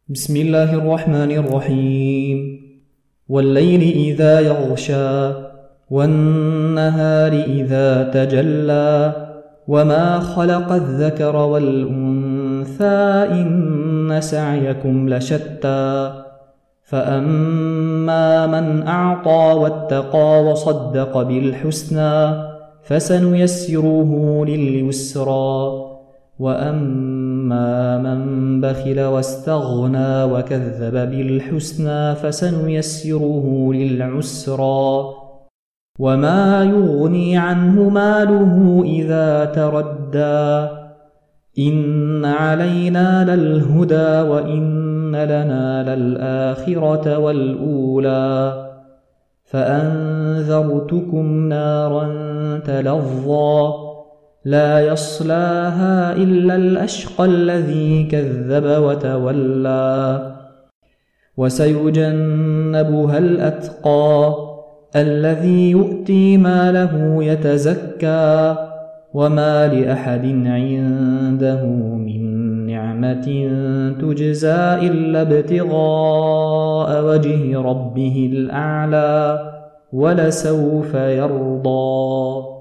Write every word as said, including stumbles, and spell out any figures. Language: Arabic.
بسم الله الرحمن الرحيم والليل إذا يغشى والنهار إذا تجلى وما خلق الذكر والأنثى إن سعيكم لشتى فأما من أعطى واتقى وصدق بالحسنى فسنيسره لليسرى وأما من بخل واستغنى وكذب بالحسنى فسنيسره للعسرى وما يغني عنه ماله إذا تردى إن علينا للهدى وإن لنا للآخرة والأولى فأنذرتكم نارا تلظى لا يصلاها إلا الأشقى الذي كذب وتولى وسيجنبها الأتقى الذي يؤتي ماله يتزكى وما لأحد عنده من نعمة تجزى إلا ابتغاء وجه ربه الأعلى ولسوف يرضى.